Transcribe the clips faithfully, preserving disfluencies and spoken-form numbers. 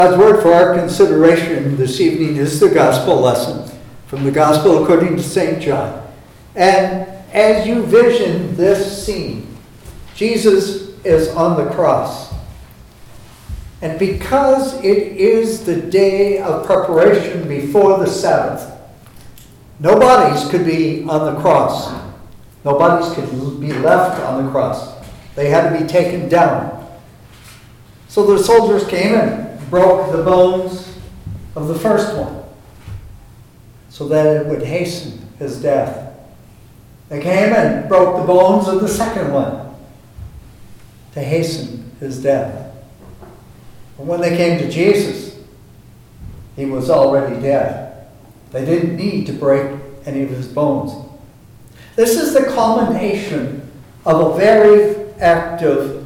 God's word for our consideration this evening is the gospel lesson from the gospel according to Saint John. And as you vision this scene, Jesus is on the cross. And because it is the day of preparation before the Sabbath, no bodies could be on the cross. No bodies could be left on the cross. They had to be taken down. So the soldiers came and broke the bones of the first one so that it would hasten his death. They came and broke the bones of the second one to hasten his death. But when they came to Jesus, he was already dead. They didn't need to break any of his bones. This is the culmination of a very active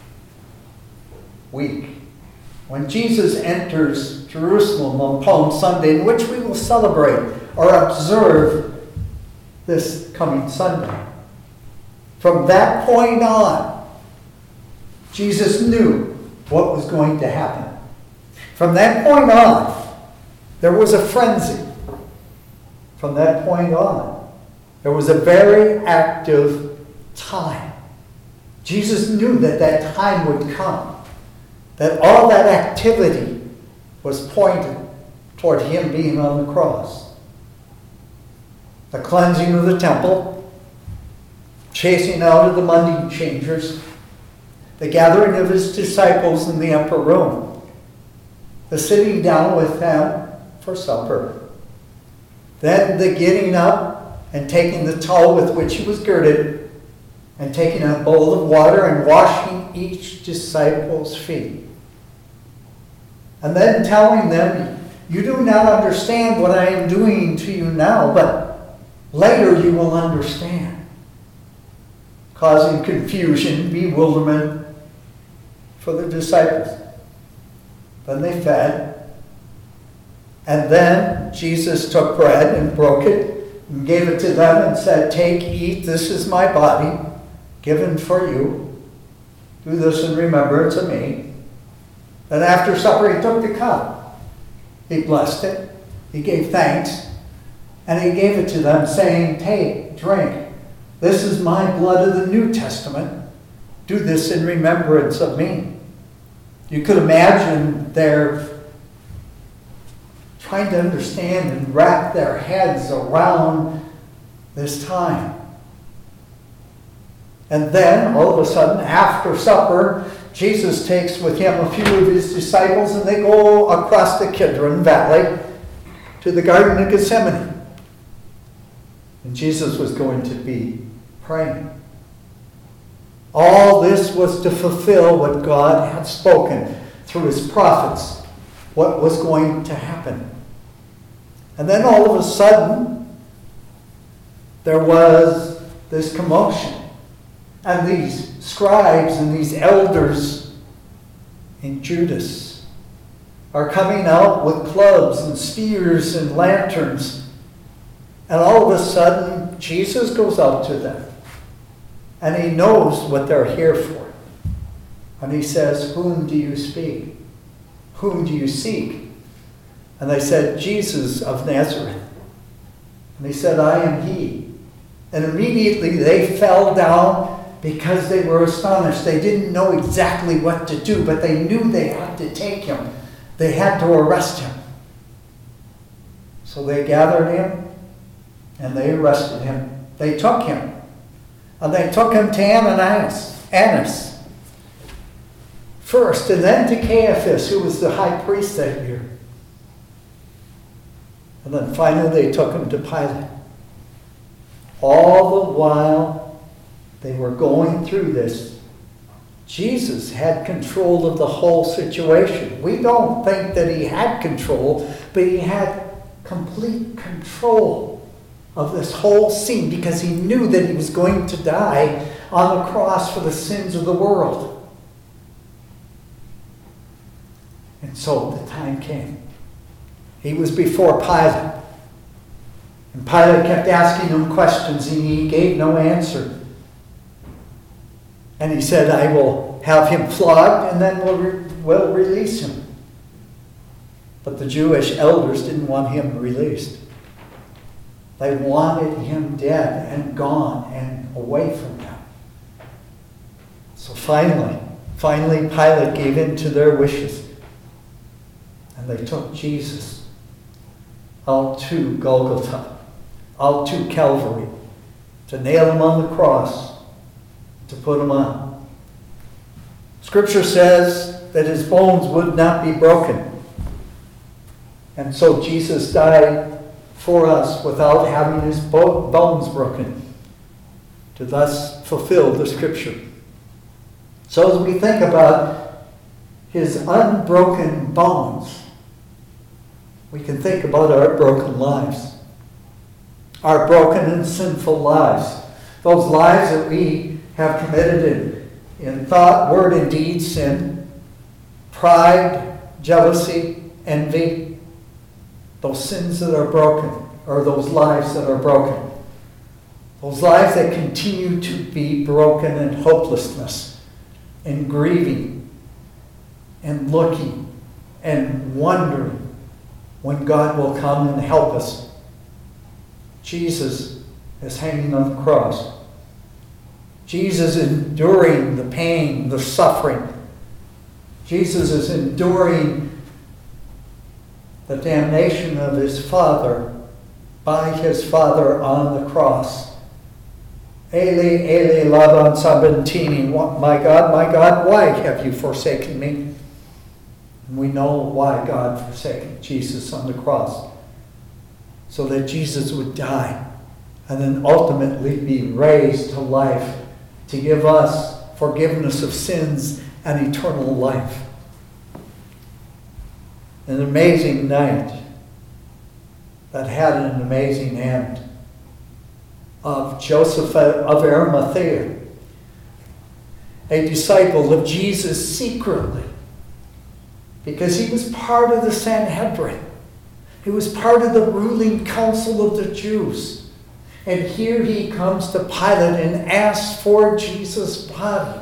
week. When Jesus enters Jerusalem on Palm Sunday, in which we will celebrate or observe this coming Sunday. From that point on, Jesus knew what was going to happen. From that point on, there was a frenzy. From that point on, there was a very active time. Jesus knew that that time would come. That all that activity was pointed toward him being on the cross. The cleansing of the temple, chasing out of the money changers, the gathering of his disciples in the upper room, the sitting down with them for supper, then the getting up and taking the towel with which he was girded and taking a bowl of water and washing each disciple's feet. And then telling them, you do not understand what I am doing to you now, but later you will understand. Causing confusion, bewilderment for the disciples. Then they fed. And then Jesus took bread and broke it and gave it to them and said, take, eat, this is my body given for you. Do this in remembrance of me. Then after supper, he took the cup. He blessed it. He gave thanks. And he gave it to them, saying, take, drink. This is my blood of the New Testament. Do this in remembrance of me. You could imagine they're trying to understand and wrap their heads around this time. And then, all of a sudden, after supper, Jesus takes with him a few of his disciples and they go across the Kidron Valley to the Garden of Gethsemane. And Jesus was going to be praying. All this was to fulfill what God had spoken through his prophets, what was going to happen. And then all of a sudden, there was this commotion. And these scribes and these elders in Judas are coming out with clubs and spears and lanterns. And all of a sudden, Jesus goes out to them. And he knows what they're here for. And he says, whom do you speak? Whom do you seek? And they said, Jesus of Nazareth. And he said, I am he. And immediately they fell down because they were astonished. They didn't know exactly what to do, but they knew they had to take him. They had to arrest him. So they gathered him and they arrested him. They took him. And they took him to Ananias, Annas first, and then to Caiaphas, who was the high priest that year. And then finally they took him to Pilate. All the while they were going through this, Jesus had control of the whole situation. We don't think that he had control, but he had complete control of this whole scene because he knew that he was going to die on the cross for the sins of the world. And so the time came. He was before Pilate. And Pilate kept asking him questions and he gave no answer. And he said, I will have him flogged and then we'll, re- we'll release him. But the Jewish elders didn't want him released. They wanted him dead and gone and away from them. So finally, finally Pilate gave in to their wishes. And they took Jesus out to Golgotha, out to Calvary, to nail him on the cross, to put him on. Scripture says that his bones would not be broken. And so Jesus died for us without having his bo- bones broken, to thus fulfill the Scripture. So as we think about his unbroken bones, we can think about our broken lives. Our broken and sinful lives. Those lives that we have committed in, in thought, word, and deed, sin, pride, jealousy, envy. Those sins that are broken, or those lives that are broken. Those lives that continue to be broken in hopelessness, and grieving, and looking, and wondering when God will come and help us. Jesus is hanging on the cross. Jesus is enduring the pain, the suffering. Jesus is enduring the damnation of his Father by his Father on the cross. Eli, Eli, lama sabachthani. My God, my God, why have you forsaken me? And we know why God forsaken Jesus on the cross. So that Jesus would die and then ultimately be raised to life to give us forgiveness of sins and eternal life. An amazing night that had an amazing end of Joseph of Arimathea, a disciple of Jesus secretly, because he was part of the Sanhedrin. He was part of the ruling council of the Jews. And here he comes to Pilate and asks for Jesus' body.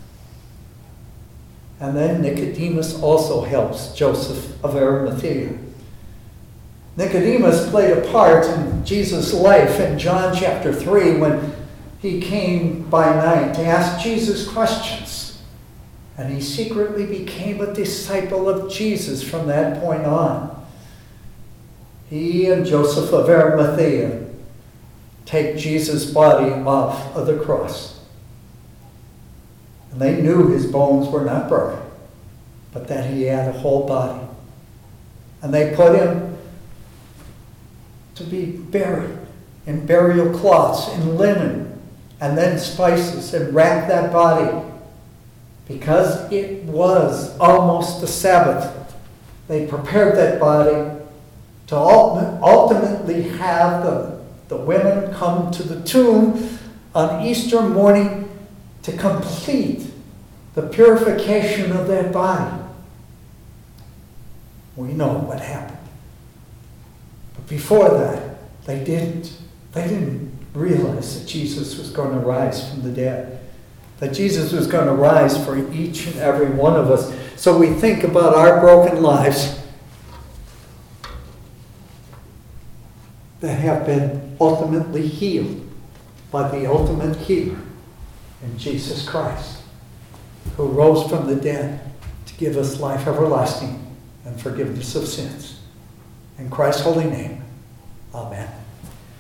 And then Nicodemus also helps Joseph of Arimathea. Nicodemus played a part in Jesus' life in John chapter three when he came by night to ask Jesus questions. And he secretly became a disciple of Jesus from that point on. He and Joseph of Arimathea take Jesus' body off of the cross. And they knew his bones were not broken, but that he had a whole body. And they put him to be buried in burial cloths, in linen, and then spices, and wrapped that body. Because it was almost the Sabbath, they prepared that body to ultimately have the, the women come to the tomb on Easter morning to complete the purification of that body. We know what happened. But before that, they didn't. They didn't realize that Jesus was going to rise from the dead. That Jesus was going to rise for each and every one of us. So we think about our broken lives that have been ultimately healed by the ultimate healer in Jesus Christ, who rose from the dead to give us life everlasting and forgiveness of sins. In Christ's holy name, amen.